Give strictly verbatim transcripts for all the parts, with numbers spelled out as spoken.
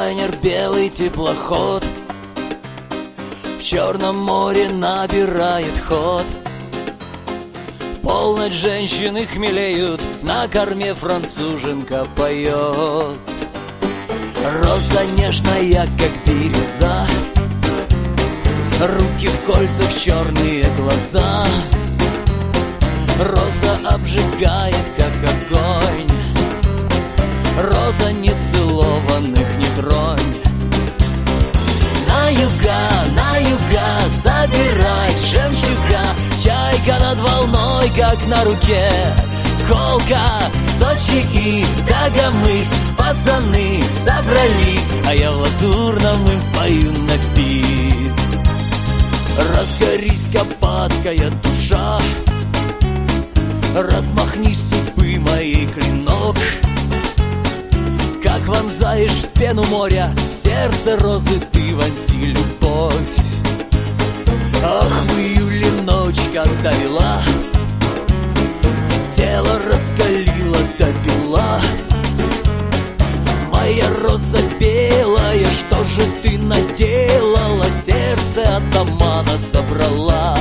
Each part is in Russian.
лайнер, белый теплоход в Черном море набирает ход. Полночь, женщины хмелеют, на корме француженка поет. Роза нежная, как бирюза, руки в кольцах, черные глаза. Роза обжигает, как огонь, роза нецелованных не тронь. На юга, на юга забирать жемчуга, чайка над волной, как на руке. Колка, Сочи и Дагомыс, пацаны собрались, а я в лазурном им спою на бис. Разгорись, капатская душа, размахнись, судьбы моей клинок. Как вонзаешь в пену моря, в сердце розы ты вонси любовь. Ах, в июле ночь, когда вела, тело раскалило до бела. Моя роза белая, что же ты наделала? Сердце атамана собрала.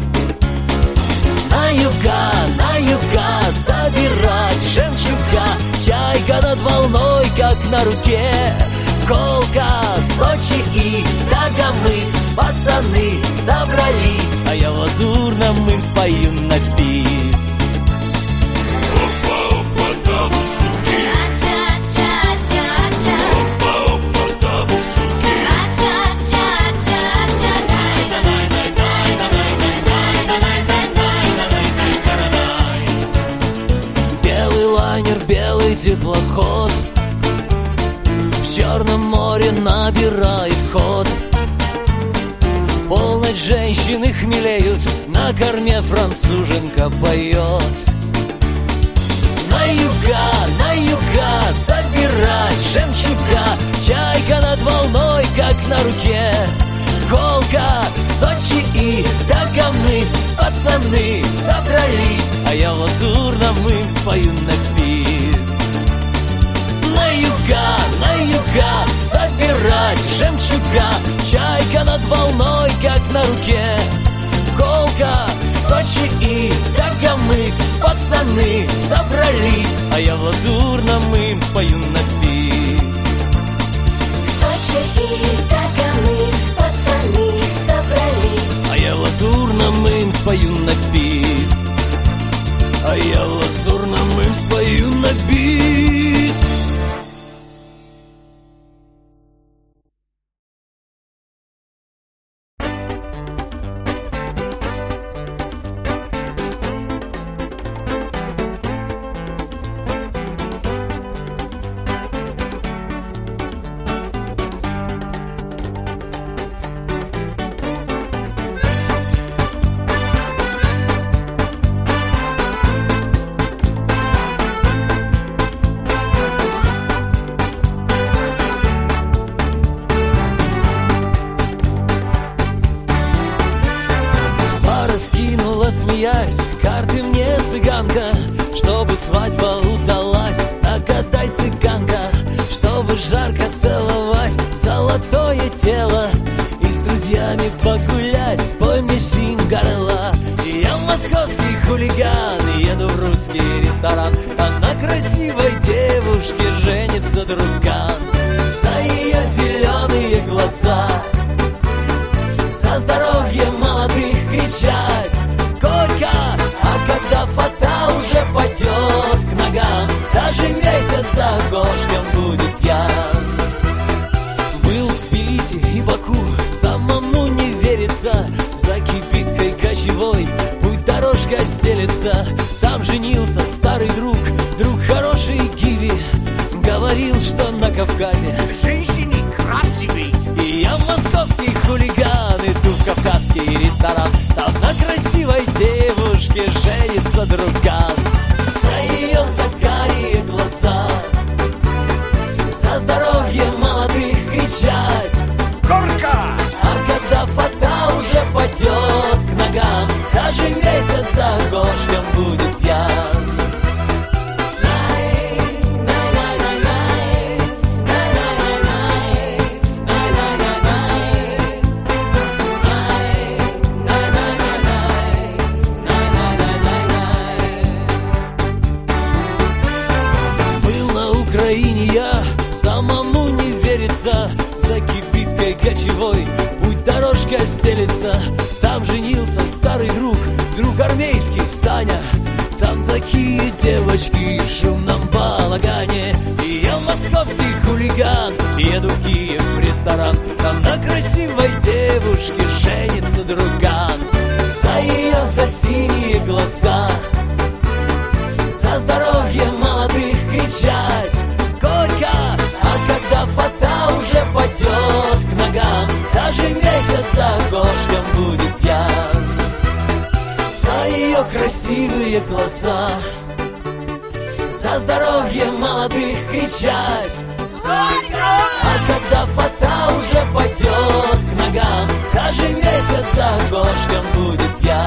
На юга, на юга забирать жемчуга, чайка над волной, как на руке. Колка, Сочи и Дагомыс, пацаны собрались, а я в лазурном им спою на бис. Опа-опа, табу-суки, Ча-ча-ча-ча-ча, опа-опа, табу-суки, ча-ча-ча-ча-ча, Белый лайнер, белый теплоход в Черном море набирает ход. Полночь, женщины хмелеют, на корме француженка поет. На юга, на юга забирать жемчуга, чайка над волной, как на руке. Колка, Сочи и Дагомыс, пацаны собрались, а я в лазурном им спою на бис. На юга, на юга забирать жемчуга, чайка над волной, как на руке. Колка, Сочи и Дагомыс, пацаны собрались, а я в лазурном им спою на бис. Сочи и Дагомыс, пацаны собрались, А я в лазурном им спою на бис. А я в лазурном им спою на бис. Смеясь, карты мне цыганка, чтобы свадьба удалась. Нагадай, цыганка, чтобы жарко целовать золотое тело и с друзьями погулять. Спой мне Сингарелла. Я московский хулиган, еду в русский ресторан, а на красивой девушке женится друган. За ее зеленые глаза, за здоровье молодых кричать горько, а когда фата уже падет к ногам, даже месяц за окошком будет пьян. Был в Тбилиси и Баку, самому не верится, за кибиткой кочевой путь дорожка стелется. Там женился старый друг, друг хороший Гиви, говорил, что на Кавказе женщины красивые. И я московский хулиган, иду в кавказский ресторан, там на красивой девушке женится друган. За ее закарие глаза, за здоровье молодых кричать Горько, а когда фата уже падет к ногам, даже месяц за окошком будет пьян. волнения, самому не верится. За кибиткой кочевой путь дорожка стелется. Там женился старый друг, друг армейский Саня. Там такие девочки в шумном балагане. И я московский хулиган, еду в Киев в ресторан. Там на красивой девушке женится друган. За ее, за синие глаза, за здоровье молодых кричать горько. А когда фата уже падет к ногам, даже месяц окошком будет пьян. За ее красивые глаза, за здоровье молодых кричать горько. А когда фата уже падет к ногам, даже месяц окошком будет пьян.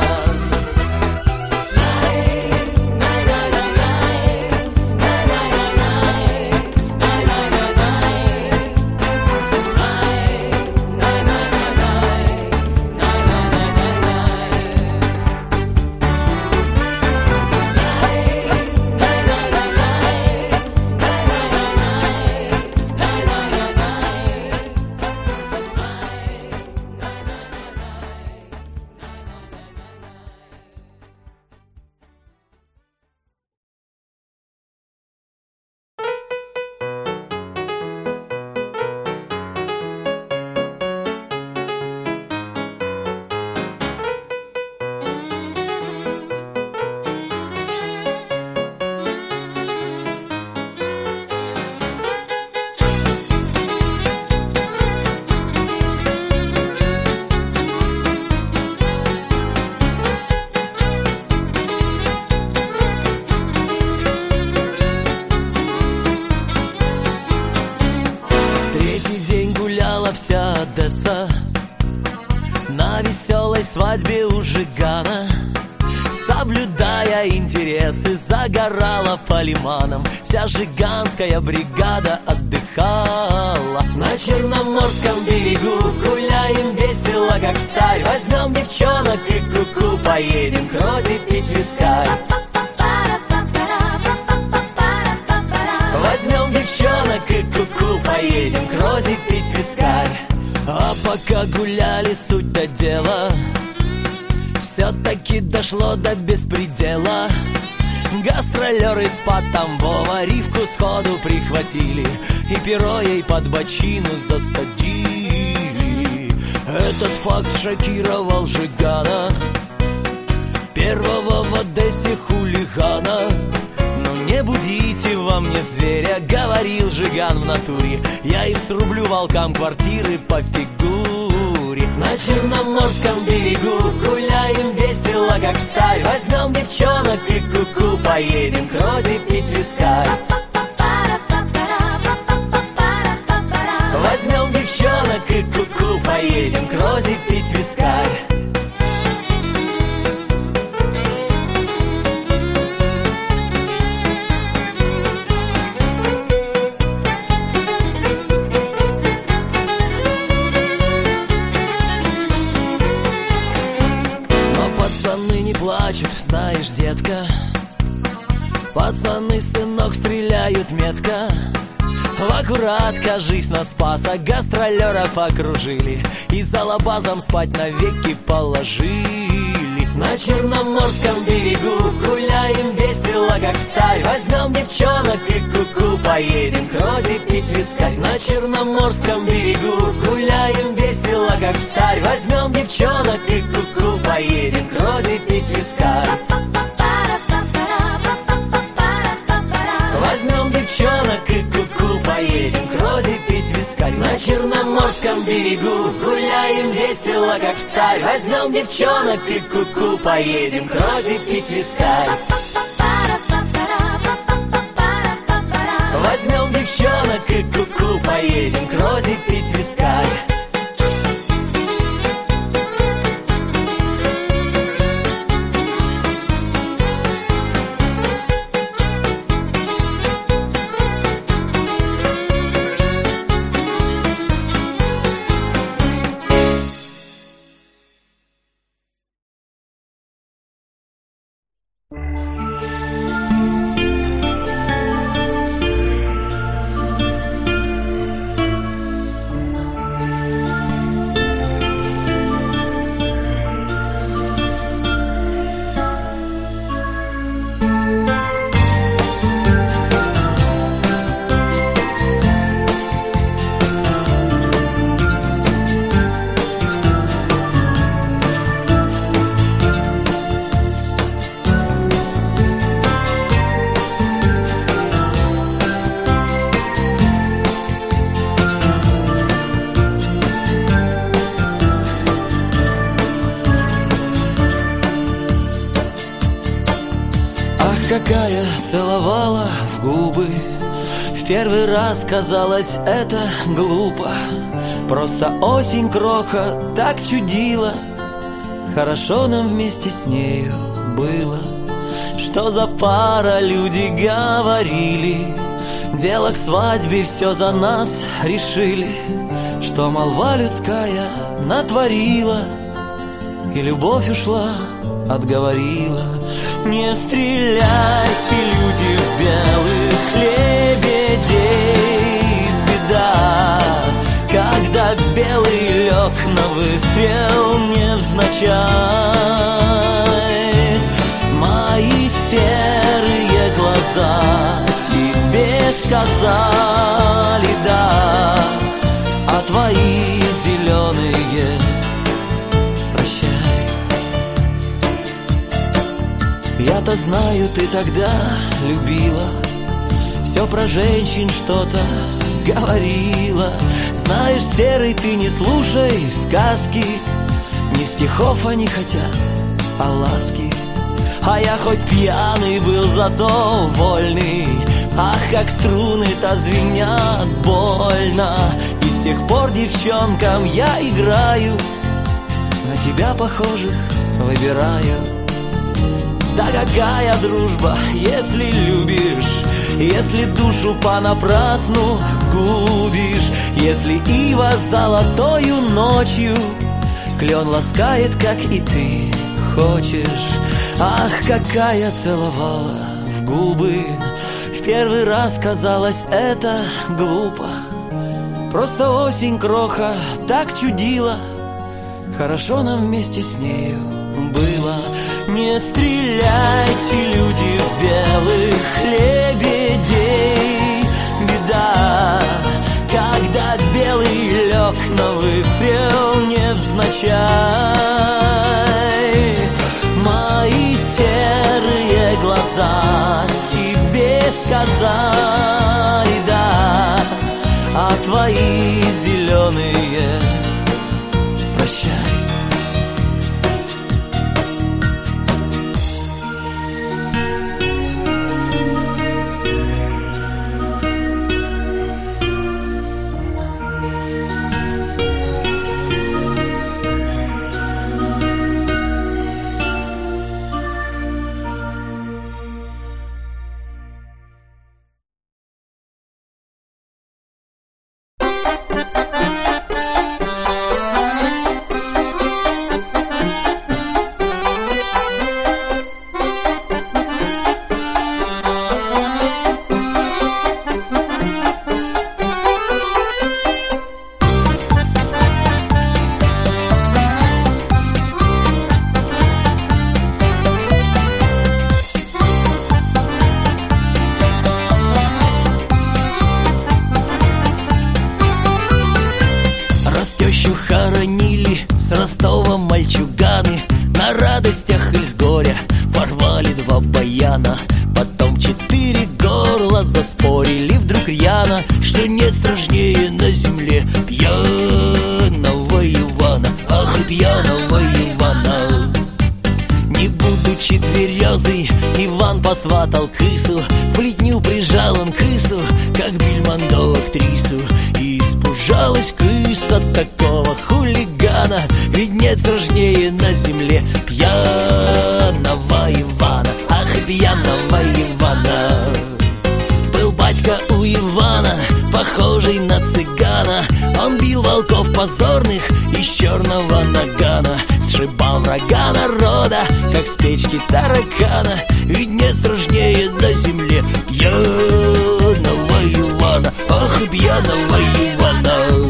На веселой свадьбе у Жигана, соблюдая интересы, загорала по лиманам. Вся жиганская бригада отдыхала. На Черноморском берегу гуляем весело, как встарь. Возьмем девчонок и ку-ку, поедем к Розе пить вискарь. Возьмем девчонок и ку-ку, поедем к Розе пить вискарь. А пока гуляли, суть до дела все-таки дошло до беспредела. Гастролеры из Тамбова Ривку сходу прихватили и перо ей под бочину засадили. Этот факт шокировал Жигана, первого в Одессе хулигана. Не будите во мне зверя, говорил Жиган в натуре. Я им срублю волкам квартиры по фигуре. На Черноморском берегу гуляем весело, как встарь. Возьмем девчонок и ку-ку, поедем к Розе пить вискарь. Возьмем девчонок и ку-ку, поедем к Розе пить вискарь. Плачут, знаешь, детка, пацаны, сынок, стреляют метко. В аккурат, кажись, нас спаса, гастролеров окружили и за лабазом спать навеки положили. На Черноморском берегу гуляем весело, как встарь. Возьмем девчонок и ку-ку, поедем к Розе пить вискарь. На Черноморском берегу гуляем весело, как встарь. Возьмем девчонок и ку-ку, поедем к Розе пить вискарь. Возьмем девчонок и ку-ку, поедем к Розе пить вискарь. На Черноморском берегу гуляем весело, как встарь. Возьмем девчонок и ку-ку, поедем к Розе пить вискарь. Возьмем девчонок и ку-ку, поедем к Розе пить вискарь. какая целовала в губы. В первый раз казалось это глупо. Просто осень кроха так чудила. Хорошо нам вместе с нею было. Что за пара, люди говорили. Дело к свадьбе все за нас решили. Что молва людская натворила. И любовь ушла, отговорила. Не стреляйте, люди, в белых лебедей. Беда, когда белый лег на выстрел невзначай. Мои серые глаза тебе сказали да, а твои зеленые прощай. Я-то знаю, ты тогда любила, все про женщин что-то говорила. Знаешь, серый, ты не слушай сказки, не стихов они хотят, а ласки. А я хоть пьяный был, зато вольный. Ах, как струны-то звенят больно. И с тех пор девчонкам я играю, на тебя похожих выбираю. Да какая дружба, если любишь, если душу понапрасну губишь, если ива золотою ночью клен ласкает, как и ты хочешь. Ах, какая целовала в губы. В первый раз казалось это глупо. Просто осень кроха так чудила. Хорошо нам вместе с нею было. Не стреляйте, люди, в белых лебедей. Беда, когда белый лег на выстрел невзначай. Мои серые глаза тебе сказали да, а твои зеленые прощай. Посватал крысу, в плетню прижал он крысу, как Бельмондо актрису. И испужалась крыса такого хулигана, ведь нет страшнее на земле пьяного Ивана. Ах, пьяного Ивана. Был батька у Ивана, похожий на цыгана. Он бил волков позорных из черного нагана, сшибал врага народа, как с печки таракана. Ведь нет страшнее на земле пьяного Ивана. Ах, пьяного Ивана.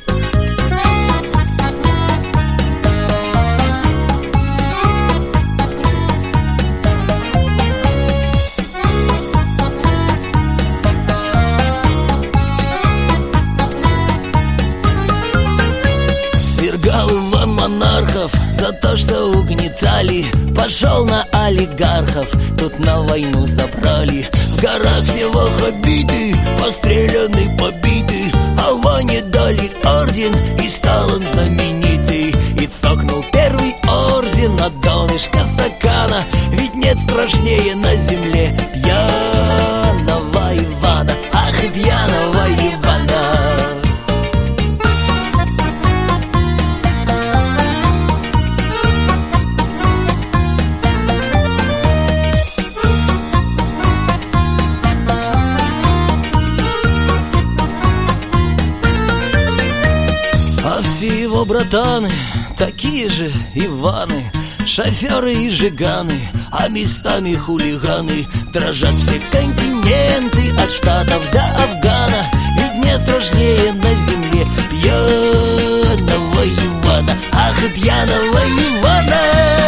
Монархов за то, что угнетали, пошел на олигархов, тут на войну забрали. В горах всего хоббиты, постреляны, побиты, а Ване дали орден, и стал он знаменитый. И цокнул первый орден на донышко стакана, ведь нет страшнее на земле пьяного Ивана. Ах, и пьяного Ивана. А все его братаны такие же Иваны, шоферы и жиганы, а местами хулиганы. Дрожат все континенты от Штатов до Афгана, ведь не страшнее на земле пьяного Ивана. Ах, и пьяного Ивана.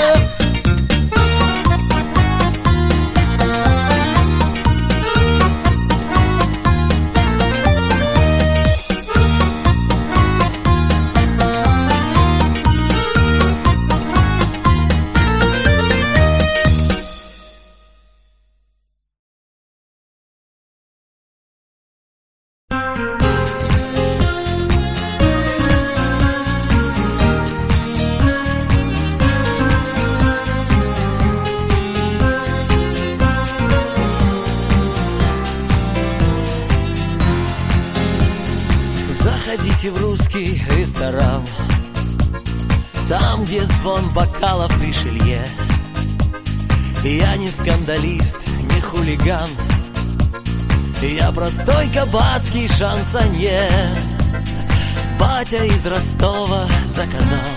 Заходите в русский ресторан, там, где звон бокалов и шелье. Я не скандалист, не хулиган, я простой кабацкий шансонье. Батя из Ростова заказал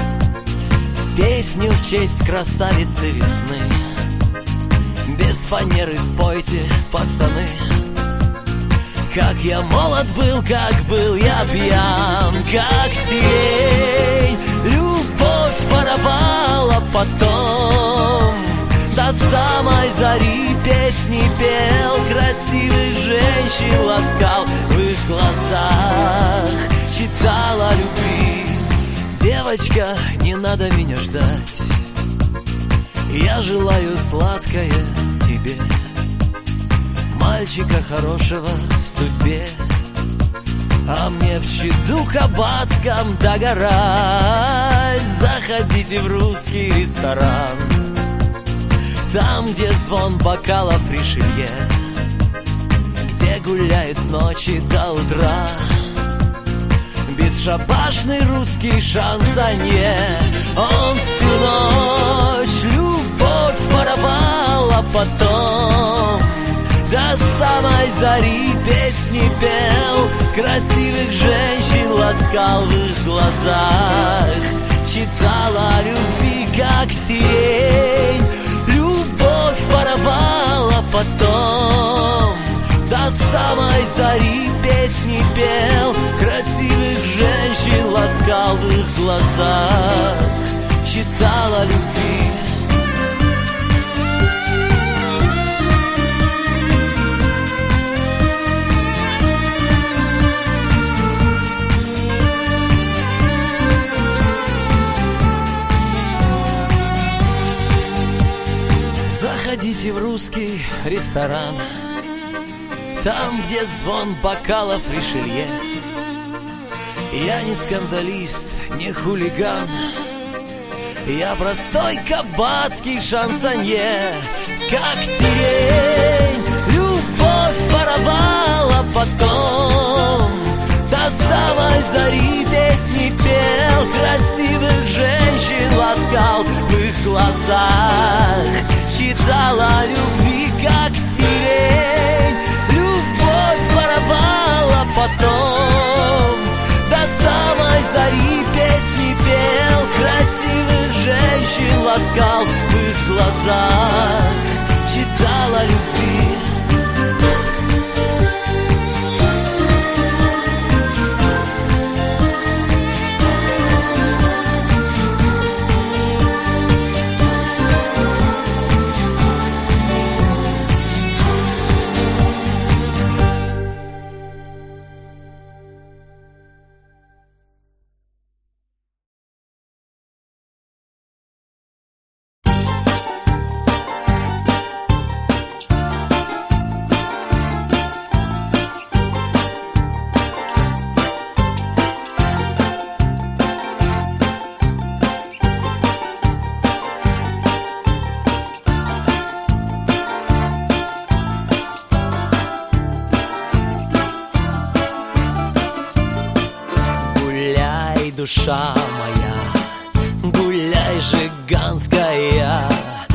песню в честь красавицы весны. Без фанеры спойте, пацаны, как я молод был, как был я пьян, как сирень. Любовь воровала потом, до самой зари песни пел, красивых женщин ласкал, в их глазах читал о любви. Девочка, не надо меня ждать, я желаю сладкое тебе, мальчика хорошего в судьбе, а мне в чаду кабацком догорать. Заходите в русский ресторан, там, где звон бокалов Ришелье, где гуляет с ночи до утра бесшабашный русский шансонье. Он всю ночь любовь воровал, а потом до самой зари песни пел, красивых женщин ласкал, в их глазах читал о любви, как сирень. Любовь воровал, а потом до самой зари песни пел, красивых женщин ласкал, в их глазах читал о любви. Заходите в русский ресторан, там, где звон бокалов Ришелье. Я не скандалист, не хулиган, я простой кабацкий шансонье. Как сирень любовь воровал, а потом до самой зари песни пел, красивых женщин ласкал, в их глазах читал о любви, как сирень. Любовь воровал, а потом до самой зари песни пел, красивых женщин ласкал, в их глазах читал о любви. душа моя, гуляй, жиганская,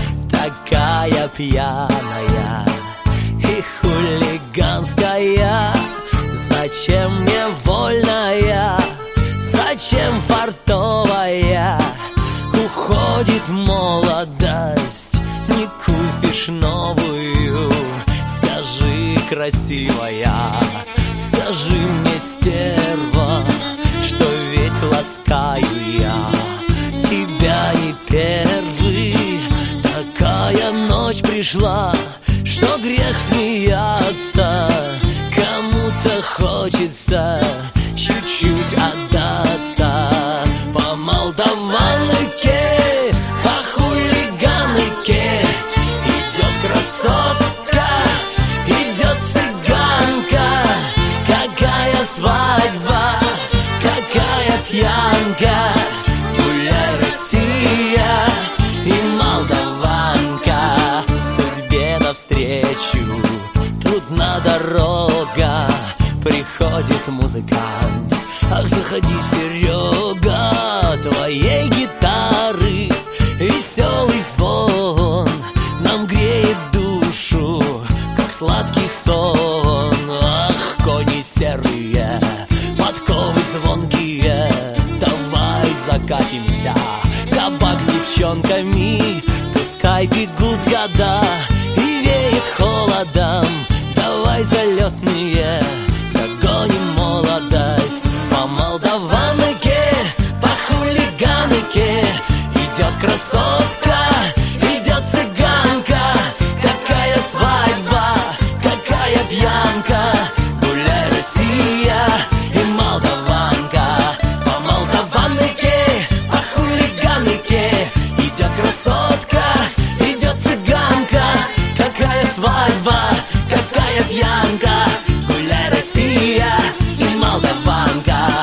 такая пьяная и хулиганская. Зачем мне вольная, зачем фартовая? Уходит молодость, не купишь новую. Скажи, красивая, скажи мне, стерва, что ведь ласкаю я тебя не первый. Такая ночь пришла, что грех смеяться. Кому-то хочется чуть-чуть отдаться. По молдаванке, по хулиганке идет красотка, идет цыганка. Какая свадьба, какая пьянка. Гуляй, Россия и молдаванка. Судьбе навстречу трудна дорога, приходит музыкант. Ах, заходи, Серега, твоей гитары веселый звон нам греет душу, как сладкий сон. Ах, кони серые, подковы звонкие, давай закатимся в кабак с девчонками. Пускай бегут года и веет холодом, давай залетные догоним молодость. По молдаванке, по хулиганке идет красотка, идет цыганка. Какая свадьба, какая пьянка. Гуляй, Россия и молдаванка. По молдаванке, по хулиганке идет красотка, идет цыганка. Какая свадьба, какая пьянка. Гуляй, Россия и молдаванка.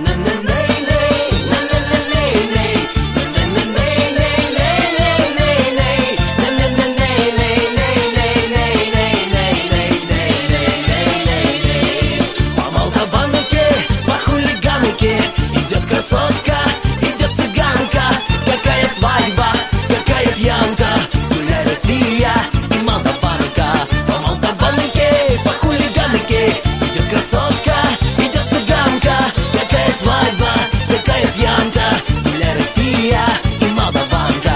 По молдаванке, по хулиганке идет красотка, идет цыганка. Какая свадьба, какая пьянка. Гуляй, Россия и молдаванка. По молдаванке, по хулиганке идет красотка, идет цыганка. Какая свадьба, какая пьянка. Гуляй, Россия и молдаванка.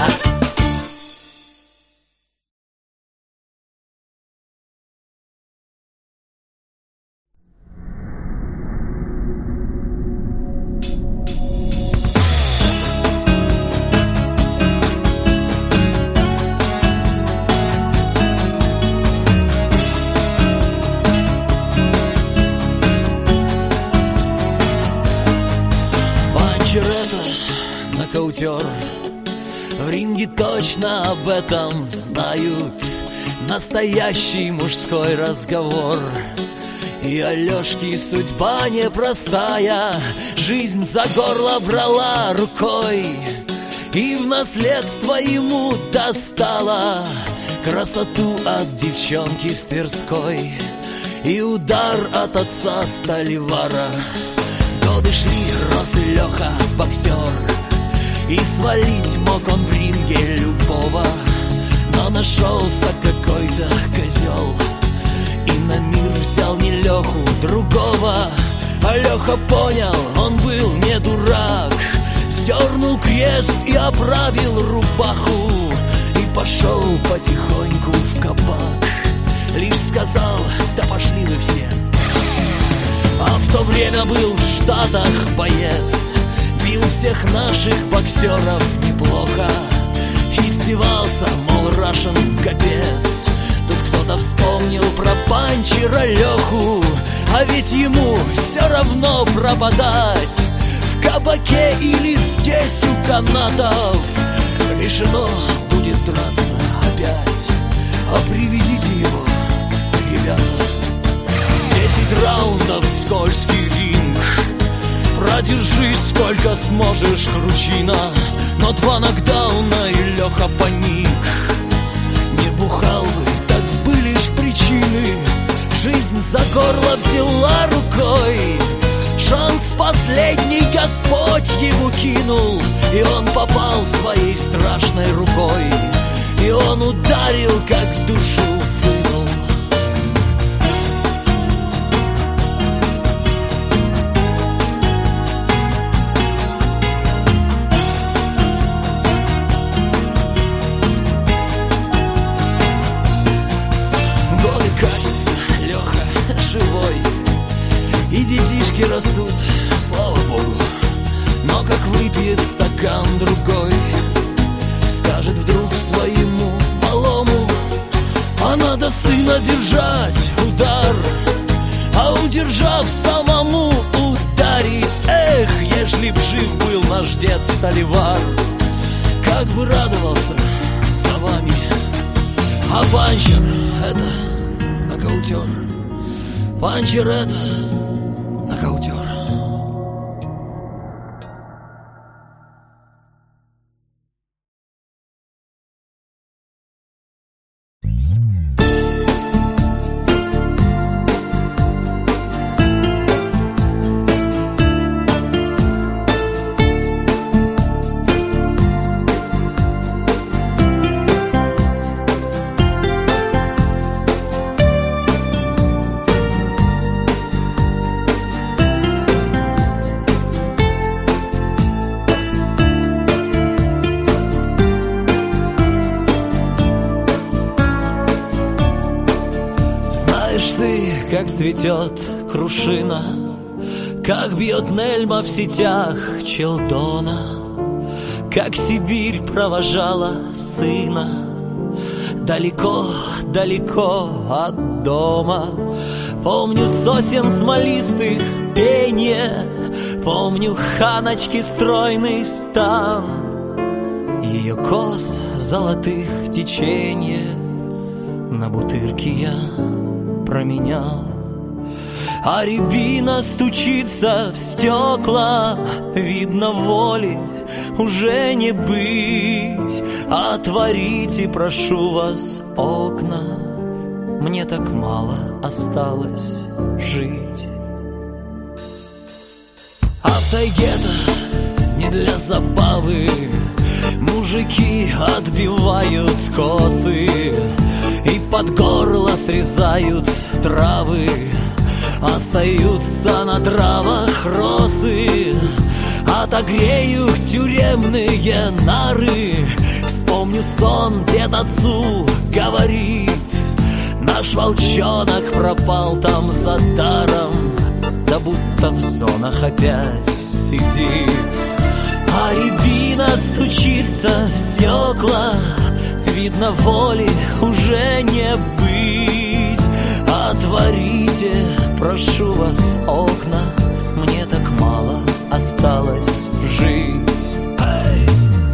Панчерета, нокаутер, в ринге точно об этом знают. Настоящий мужской разговор. И Алешки судьба непростая, жизнь за горло брала рукой и в наследство ему достала красоту от девчонки с Тверской и удар от отца Столивара. Годы шли, рос и Леха боксер, и свалить мог он в ринге любого. Но нашелся какой-то козел и на мир взял не Леху, другого. А Леха понял, он был не дурак, сдернул крест и оправил рубаху и пошел потихоньку в кабак. Лишь сказал: да пошли вы все. А в то время был в Штатах боец, бил всех наших боксеров неплохо. Издевался, мол, Рашен капец. Тут кто-то вспомнил про Панчера Леху, а ведь ему все равно пропадать в кабаке или здесь у канатов. Решено будет драться опять, а приведите его, ребята. Десять раундов, скользкий ринг, продержись сколько сможешь, кручина. Но два нокдауна и Леха паник. Не бухал бы, так были лишь причины. Жизнь за горло взяла рукой, шанс последний Господь его кинул, и он попал своей страшной рукой, и он ударил, как душу вынул. Годы катятся, Леха живой, и детишки растут, слава богу. Но как выпьет стакан другой, скажет вдруг своему малому: а надо, сына, держать удар, а удержав самому ударить. Эх, ежели б жив был наш дед Столивар, как бы радовался за вами. А панчер — это нокаутер, панчер — это нокаутер. Как цветет крушина, как бьет Нельма в сетях Челдона, как Сибирь провожала сына далеко-далеко от дома. Помню сосен смолистых пенье, помню ханочки стройный стан, ее кос золотых теченье на бутырке я променял. А рябина стучится в стекла, видно, воли уже не быть. Отворите, прошу вас, окна, мне так мало осталось жить. А в тайге-то не для забавы мужики отбивают косы и под горло срезают травы. Остаются на травах росы, отогрею тюремные нары. Вспомню сон, дед отцу говорит: наш волчонок пропал там за даром, да будто в зонах опять сидит. А рябина стучится в стекла, видно, воли уже не быть. Отворите, прошу вас, окна, мне так мало осталось жить. Эй!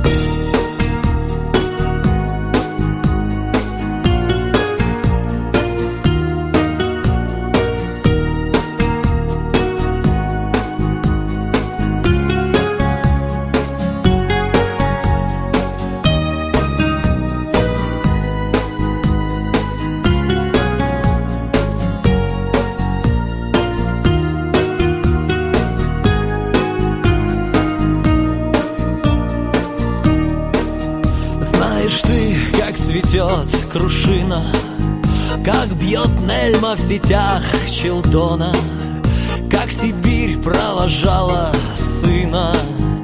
Цветет крушина, как бьет Нельма в сетях Челдона, как Сибирь провожала сына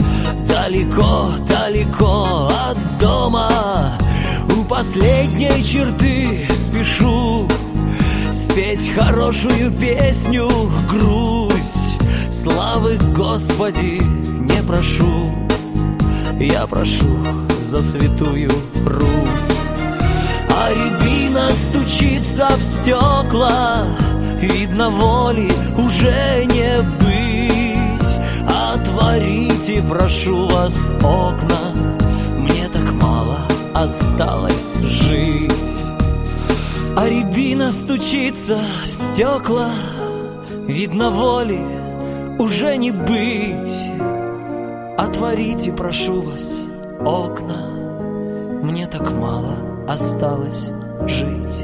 далеко-далеко от дома. У последней черты спешу спеть хорошую песню, грусть. Славы, Господи, не прошу, я прошу за святую Русь. А рябина стучится в стекла, видно, воли уже не быть. Отворите, прошу вас, окна, мне так мало осталось жить. А рябина стучится в стекла, видно, воли уже не быть. Отворите, прошу вас, окна, мне так мало осталось жить.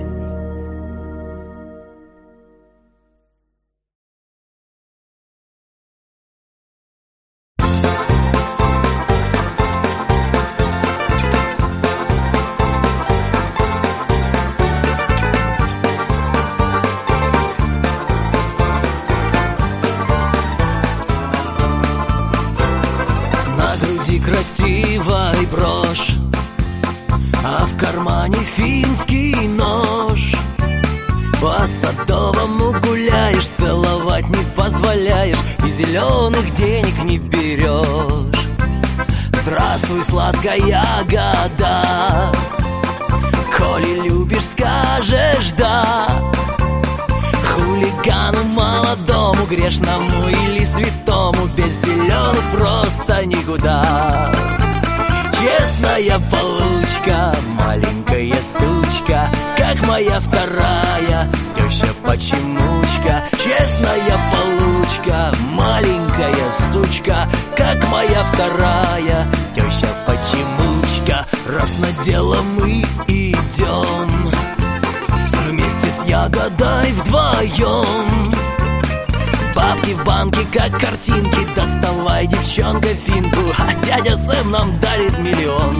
финский нож. По Садовому гуляешь, целовать не позволяешь и зеленых денег не берешь. Здравствуй, сладкая ягода, коли любишь, скажешь да. Хулигану молодому, грешному или святому, без зеленых просто никуда. Честная получка, маленькая сучка, как моя вторая теща-почемучка. Честная получка, маленькая сучка, как моя вторая теща-почемучка. Раз на дело мы идем вместе с ягодой вдвоем. Бабки в банке, как картинки, доставай, девчонка, финку, а дядя Сэм нам дарит миллион.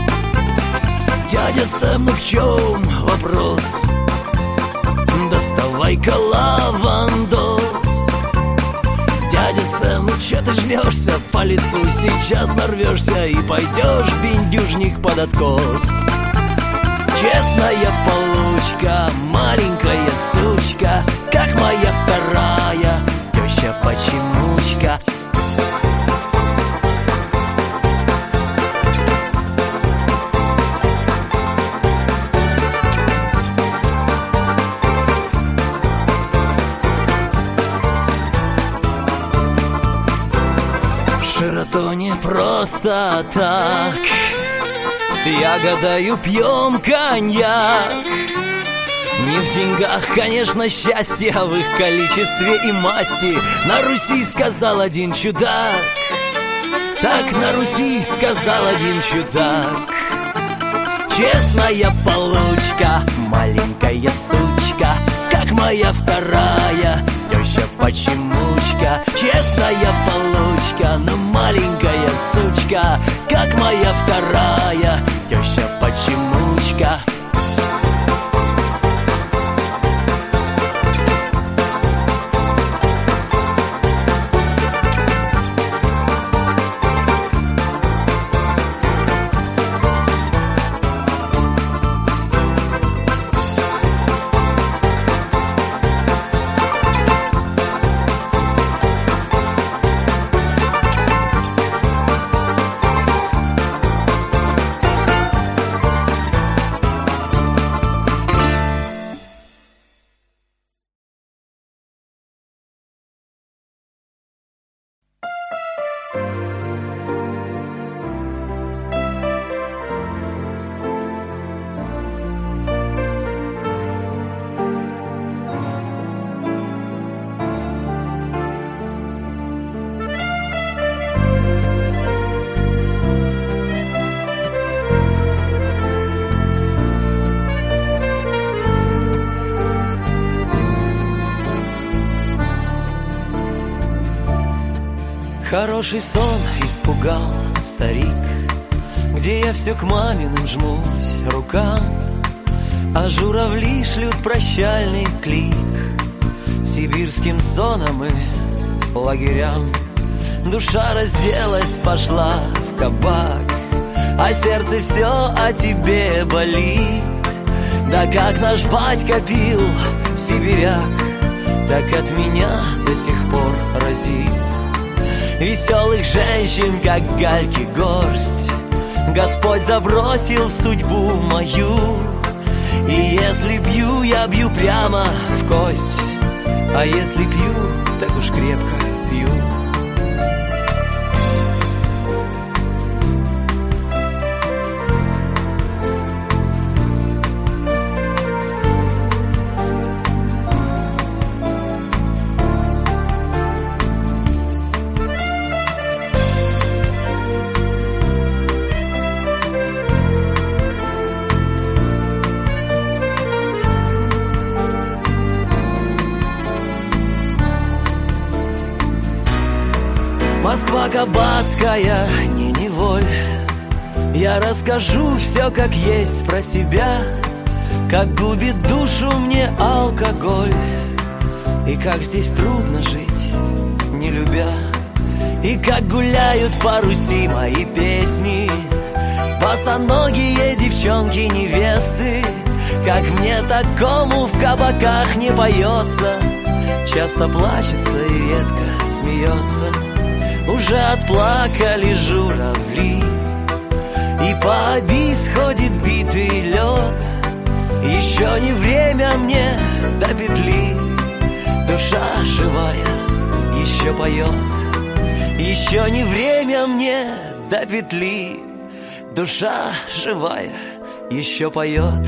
Дядя Сэм, ну в чем вопрос? Доставай-ка лавандос. Дядя Сэм, ну че ты жмешься по лицу? Сейчас нарвешься и пойдешь, бендюжник, под откос. Честная получка, маленькая сучка, как моя вторая теща-почемучка. В Шератоне просто так с ягодою пьем коньяк. Не в деньгах, конечно, счастье, а в их количестве и масти. На Руси сказал один чудак. Так на Руси сказал один чудак. Честная получка, маленькая сучка, как моя вторая теща-почемучка. Честная получка, но маленькая сучка, как моя вторая теща-почемучка. Хороший сон испугал старик, где я все к маминым жмусь рукам, а журавли шлют прощальный клик сибирским сонам и лагерям. Душа разделась, пошла в кабак, а сердце все о тебе болит. Да как наш батька пил, сибиряк, так от меня до сих пор разит. Веселых женщин, как гальки, горсть Господь забросил в судьбу мою. И если бью, я бью прямо в кость, а если пью, так уж крепко пью. Москва кабацкая, не неволь. Я расскажу все как есть про себя, как губит душу мне алкоголь, и как здесь трудно жить, не любя, и как гуляют по Руси мои песни, босоногие девчонки-невесты, как мне такому в кабаках не поется. Часто плачется и редко смеется. Уже отплакали журавли, и по оби сходит битый лед. Еще не время мне до петли, душа живая еще поет. Еще не время мне до петли, душа живая еще поет.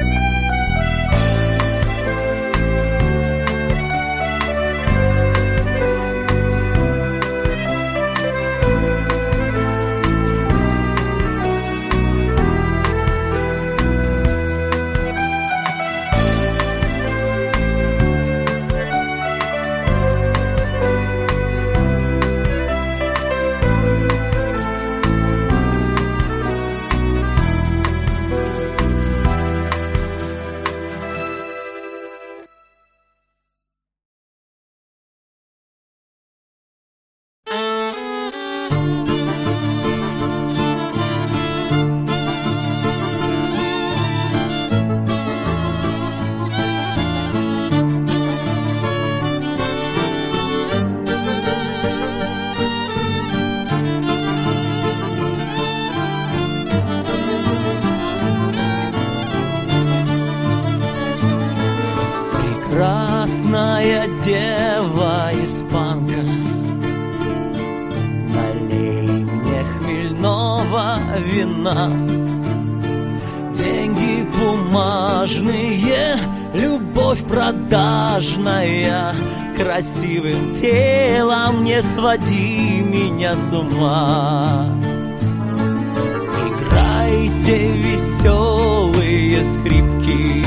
Прекрасная дева испанка, налей мне хмельного вина. Деньги бумажные, любовь продажная, красивым телом не своди меня с ума. Играйте веселые скрипки,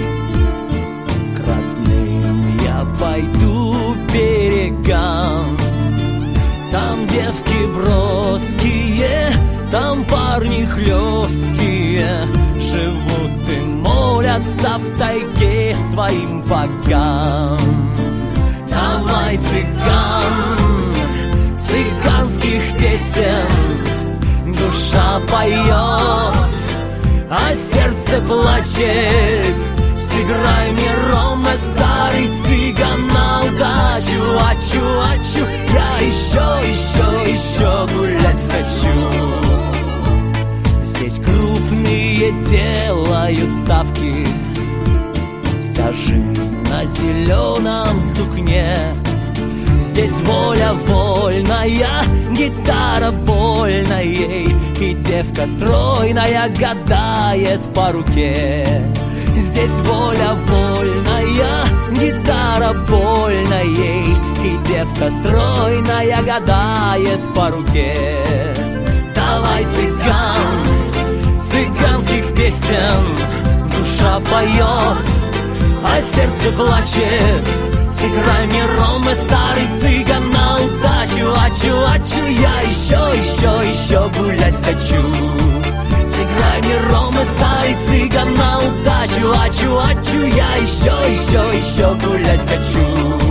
пойду берегам. Там девки броские, там парни хлесткие, живут и молятся в тайге своим богам. Давай, цыган, цыганских песен, душа поет, а сердце плачет. Сыграй мне, Рома, старый цыган, на удачу. Ачу, ачу, я еще, еще, еще гулять хочу. Здесь крупные делают ставки, вся жизнь на зеленом сукне. Здесь воля вольная, гитара больная, и девка стройная гадает по руке. Здесь воля вольная, гитара больная, и девка стройная гадает по руке. Давай, цыган, цыганских песен, душа поет, а сердце плачет. Сыграй мне, Рома, старый цыган, на удачу. Ачу, ачу, я еще, еще, еще гулять хочу. Сыграй мне, Рома, старый цыган, на удачу. Ачу, ачу, я еще, еще, еще гулять хочу.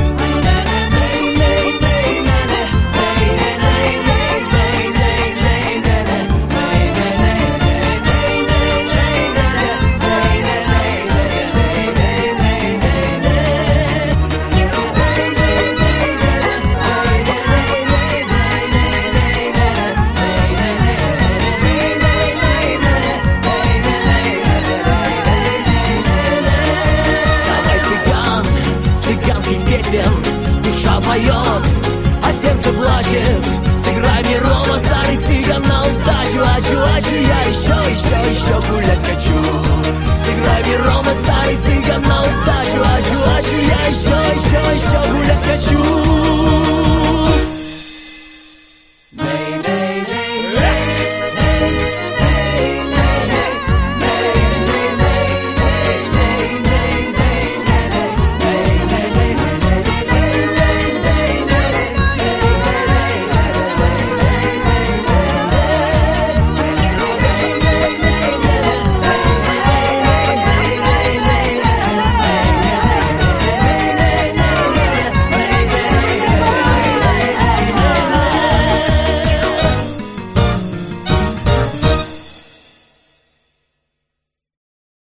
Душа поет, а сердце плачет. Сыграй мне, Рома, старый цыган, на удачу. Ачу, ачу, я еще, еще, еще гулять хочу. Сыграй мне, Рома, старый цыган, на удачу. Ачу, ачу, я еще, еще, еще гулять хочу.